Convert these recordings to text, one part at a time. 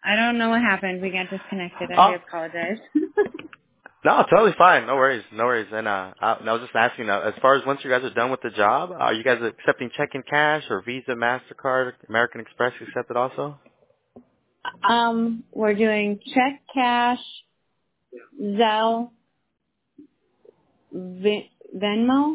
I don't know what happened. We got disconnected. I Oh, do apologize. no, totally fine. No worries, no worries. And I was just asking, as far as once you guys are done with the job, are you guys accepting check and cash or Visa, MasterCard, American Express accepted also? We're doing check, cash, Zelle, Venmo,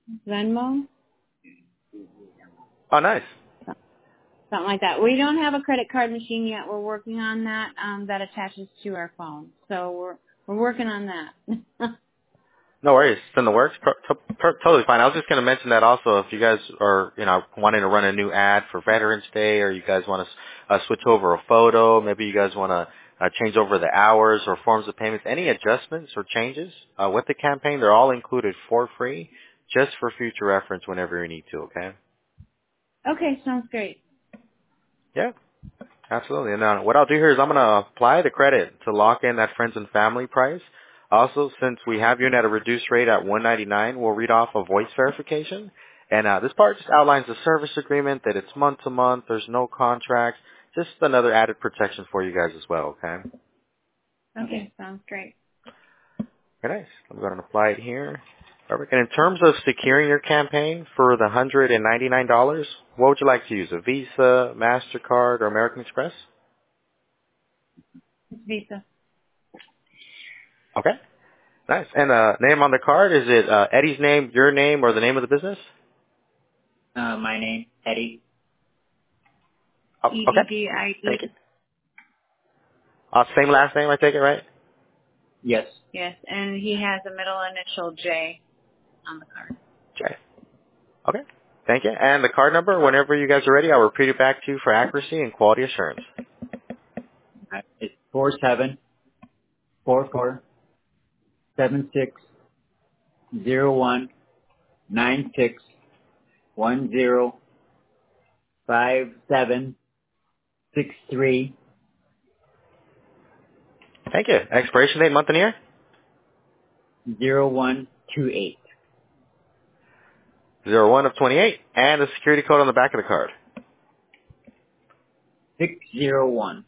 Oh, nice. something like that. We don't have a credit card machine yet. We're working on that. That attaches to our phone. So we're working on that. No worries. It's in the works. Totally fine. I was just going to mention that also if you guys are, wanting to run a new ad for Veterans Day or you guys want to switch over a photo, maybe you guys want to change over the hours or forms of payments, any adjustments or changes with the campaign, they're all included for free just for future reference whenever you need to, okay? Okay, sounds great. Yeah, absolutely. And what I'll do here is I'm going to apply the credit to lock in that friends and family price. Also, since we have you in at a reduced rate at $199, we'll read off a voice verification. And this part just outlines the service agreement, that it's month to month, there's no contract, just another added protection for you guys as well, okay? Okay, sounds great. Very nice. I'm going to apply it here. Perfect. And in terms of securing your campaign for the $199, what would you like to use, a Visa, MasterCard, or American Express? It's Visa. Okay. Nice. And name on the card, is it Eddie's name, your name, or the name of the business? My name, Eddie. Oh, okay. EDDIE. Thank you. Same last name, I take it, right? Yes. Yes, and he has a middle initial J on the card. Okay. Okay. Thank you. And the card number, whenever you guys are ready, I'll repeat it back to you for accuracy and quality assurance. It's 47760196105763. Thank you. Expiration date, month and year? 0128. 01 of 28. And the security code on the back of the card. 601.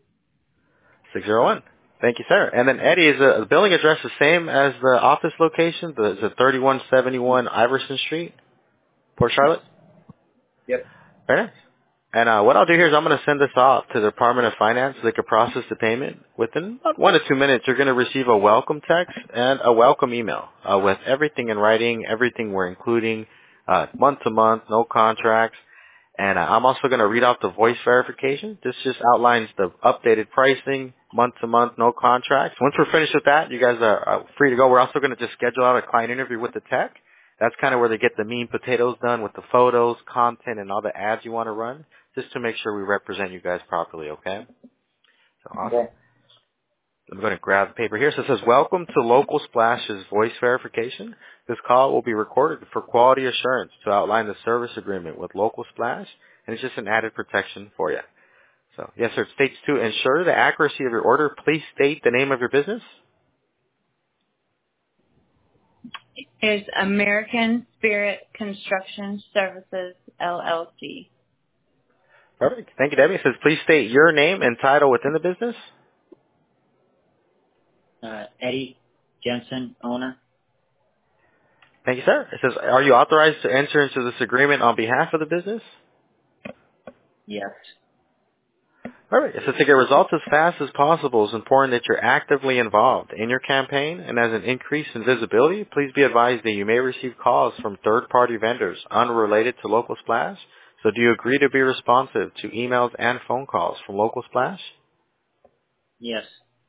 601. Thank you, sir. And then, Eddie, is the billing address the same as the office location? The 3171 Iverson Street, Port Charlotte? Yep. Very nice. And what I'll do here is I'm going to send this off to the Department of Finance so they can process the payment. Within about 1 to 2 minutes, you're going to receive a welcome text and a welcome email with everything in writing, everything we're including, month to month, no contracts. And I'm also going to read out the voice verification. This just outlines the updated pricing, month to month, no contracts. Once we're finished with that, you guys are free to go. We're also going to just schedule out a client interview with the tech. That's kind of where they get the meat and potatoes done with the photos, content, and all the ads you want to run, just to make sure we represent you guys properly, okay? So awesome. Okay. I'm going to grab the paper here. So it says, welcome to Local Splash's voice verification. This call will be recorded for quality assurance to outline the service agreement with Local Splash, and it's just an added protection for you. So, yes, sir. It states to ensure the accuracy of your order, please state the name of your business. Is American Spirit Construction Services, LLC. Perfect. Thank you, Debbie. It says, please state your name and title within the business. Eddie Jensen, owner. Thank you, sir. It says, are you authorized to enter into this agreement on behalf of the business? Yes. All right. So to get results as fast as possible, it's important that you're actively involved in your campaign, and as an increase in visibility, please be advised that you may receive calls from third-party vendors unrelated to Local Splash. So do you agree to be responsive to emails and phone calls from Local Splash? Yes.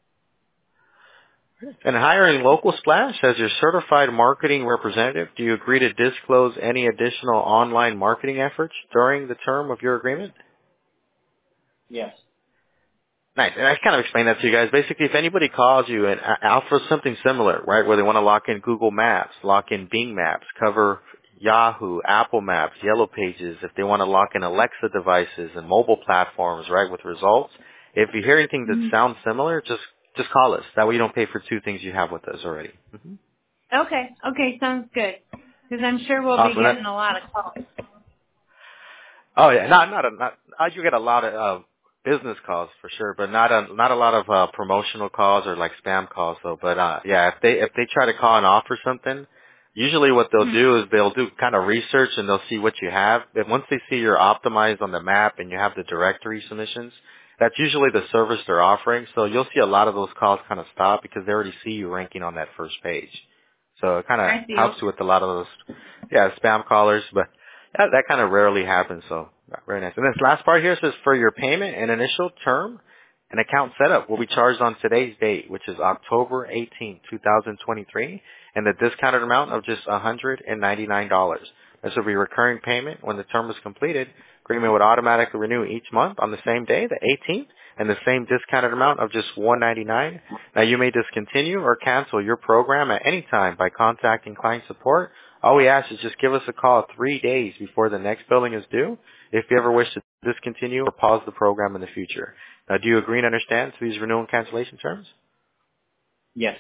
And hiring Local Splash as your certified marketing representative, do you agree to disclose any additional online marketing efforts during the term of your agreement? Yes. Nice. And I kind of explained that to you guys. Basically, if anybody calls you and offers something similar, right, where they want to lock in Google Maps, lock in Bing Maps, cover Yahoo, Apple Maps, Yellow Pages, if they want to lock in Alexa devices and mobile platforms, right, with results, if you hear anything that sounds similar, just call us. That way you don't pay for two things you have with us already. Mm-hmm. Okay, sounds good. Because I'm sure we'll be getting a lot of calls. Oh yeah, not. You get a lot of business calls for sure, but not a lot of promotional calls or like spam calls though. But yeah, if they try to call and offer something, usually what they'll do is they'll do kind of research and they'll see what you have. And once they see you're optimized on the map and you have the directory submissions, that's usually the service they're offering. So you'll see a lot of those calls kind of stop because they already see you ranking on that first page. So it kind of helps you with a lot of those, spam callers. But that kind of rarely happens. So very nice. And this last part here says for your payment and initial term, an account setup will be charged on today's date, which is October 18th, 2023, and the discounted amount of just $199. This will be recurring payment when the term is completed. Agreement would automatically renew each month on the same day, the 18th, and the same discounted amount of just $199. Now you may discontinue or cancel your program at any time by contacting client support. All we ask is just give us a call 3 days before the next billing is due if you ever wish to discontinue or pause the program in the future. Now, do you agree and understand to these renewal and cancellation terms? Yes.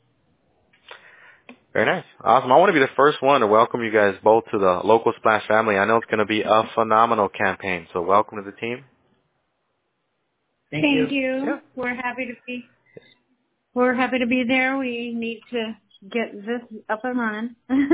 Very nice. Awesome. I want to be the first one to welcome you guys both to the Local Splash family. I know it's going to be a phenomenal campaign, so welcome to the team. Thank you. Yeah. We're happy to be there. We need to get this up and running.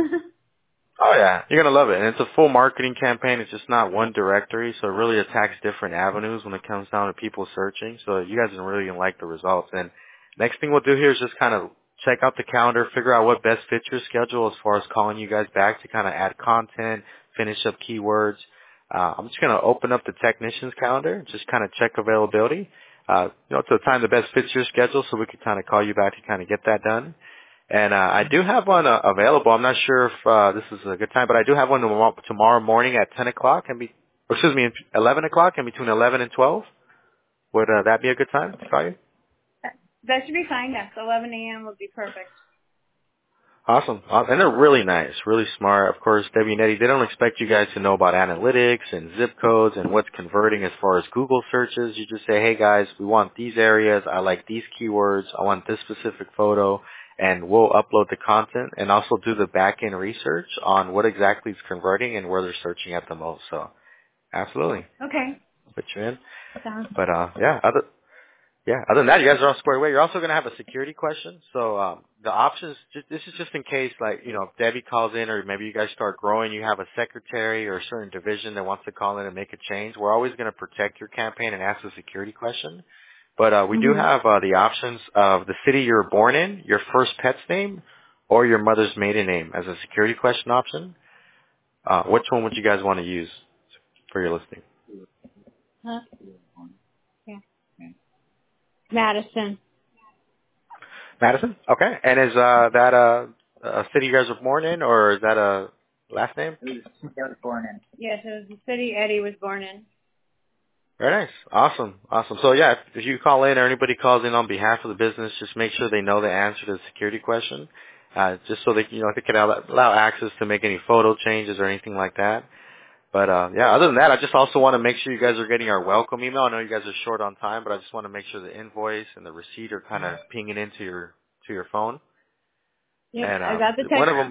Oh yeah, you're gonna love it. And it's a full marketing campaign. It's just not one directory, so it really attacks different avenues when it comes down to people searching. So you guys are really gonna like the results. And next thing we'll do here is just kind of check out the calendar, figure out what best fits your schedule as far as calling you guys back to kind of add content, finish up keywords. I'm just gonna open up the technician's calendar, just kind of check availability. To the time that best fits your schedule, so we can kind of call you back to kind of get that done. And I do have one available. I'm not sure if this is a good time, but I do have one tomorrow morning at 10 o'clock, 11 o'clock, and between 11 and 12. Would that be a good time to call you? That should be fine, yes. 11 a.m. would be perfect. Awesome. And they're really nice, really smart. Of course, Debbie and Eddie, they don't expect you guys to know about analytics and zip codes and what's converting as far as Google searches. You just say, hey guys, we want these areas. I like these keywords. I want this specific photo. And we'll upload the content and also do the back-end research on what exactly is converting and where they're searching at the most. So, absolutely. Okay. I'll put you in. Sounds But, other than that, you guys are all squared away. You're also going to have a security question. So, the options, this is just in case, if Debbie calls in or maybe you guys start growing, you have a secretary or a certain division that wants to call in and make a change. We're always going to protect your campaign and ask a security question. But we do have the options of the city you were born in, your first pet's name, or your mother's maiden name as a security question option. Which one would you guys want to use for your listing? Huh? Yeah. Madison. Madison? Okay. And is that a city you guys were born in, or is that a last name? It was the city I was born in. Yes, it was the city Eddie was born in. Very nice. Awesome. So yeah, if you call in or anybody calls in on behalf of the business, just make sure they know the answer to the security question, just so they can allow access to make any photo changes or anything like that. But other than that, I just also want to make sure you guys are getting our welcome email. I know you guys are short on time, but I just want to make sure the invoice and the receipt are kind of pinging into your phone. Yeah, and, I got the text. One of them.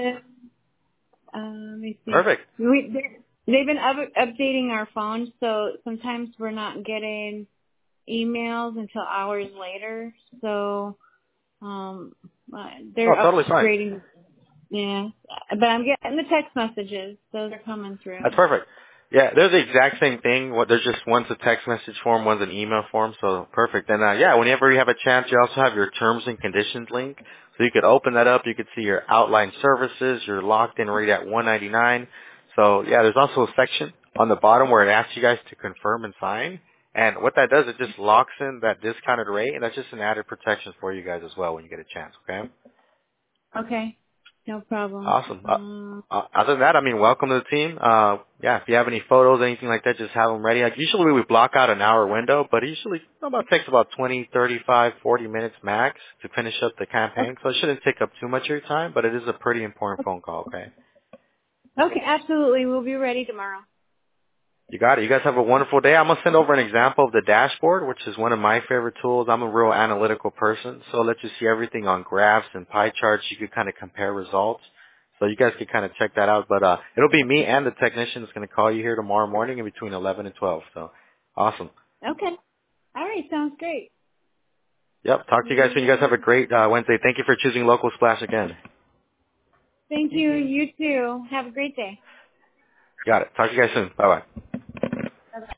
Let me see. Perfect. They've been updating our phones, so sometimes we're not getting emails until hours later. So they're totally upgrading. Fine. Yeah, but I'm getting the text messages. Those are coming through. That's perfect. Yeah, they're the exact same thing. There's just one's a text message form, one's an email form, so perfect. And whenever you have a chance, you also have your terms and conditions link. So you could open that up. You could see your outline services, your locked in rate at $199. So yeah, there's also a section on the bottom where it asks you guys to confirm and sign. And what that does, it just locks in that discounted rate, and that's just an added protection for you guys as well when you get a chance, okay? Okay. No problem. Awesome. Other than that, welcome to the team. If you have any photos, anything like that, just have them ready. Usually we block out an hour window, but it usually takes about 20, 35, 40 minutes max to finish up the campaign. So it shouldn't take up too much of your time, but it is a pretty important phone call, okay? Okay, absolutely. We'll be ready tomorrow. You got it. You guys have a wonderful day. I'm going to send over an example of the dashboard, which is one of my favorite tools. I'm a real analytical person, so I'll let you see everything on graphs and pie charts. You could kind of compare results. So you guys could kind of check that out. But it'll be me and the technician that's going to call you here tomorrow morning in between 11 and 12. So awesome. Okay. All right. Sounds great. Yep. Talk to you guys soon. You guys have a great Wednesday. Thank you for choosing Local Splash again. Thank you. You too. Have a great day. Got it. Talk to you guys soon. Bye-bye.